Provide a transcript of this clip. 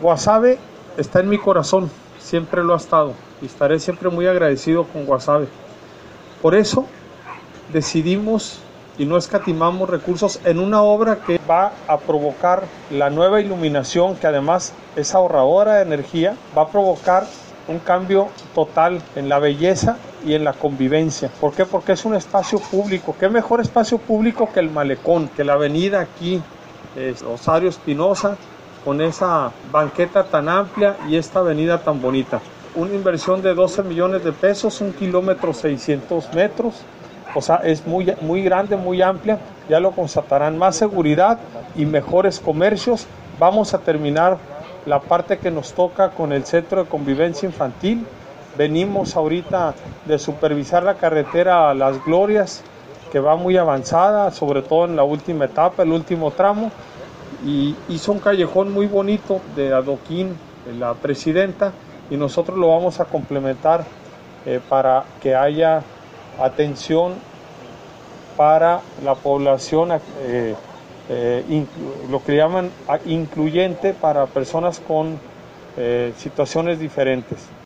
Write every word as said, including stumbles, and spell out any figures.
Guasave está en mi corazón, siempre lo ha estado y estaré siempre muy agradecido con Guasave. Por eso decidimos y no escatimamos recursos en una obra que va a provocar la nueva iluminación, que además es ahorradora de energía, va a provocar un cambio total en la belleza y en la convivencia. ¿Por qué? Porque es un espacio público. ¿Qué mejor espacio público que el malecón, que la avenida aquí, eh, Rosario Espinosa, con esa banqueta tan amplia y esta avenida tan bonita? Una inversión de doce millones de pesos, un kilómetro seiscientos metros, o sea, es muy, muy grande, muy amplia, ya lo constatarán, más seguridad y mejores comercios. Vamos a terminar la parte que nos toca con el Centro de Convivencia Infantil. Venimos ahorita de supervisar la carretera Las Glorias, que va muy avanzada, sobre todo en la última etapa, el último tramo, y hizo un callejón muy bonito de adoquín la presidenta, y nosotros lo vamos a complementar eh, para que haya atención para la población, eh, eh, inclu- lo que llaman incluyente para personas con eh, situaciones diferentes.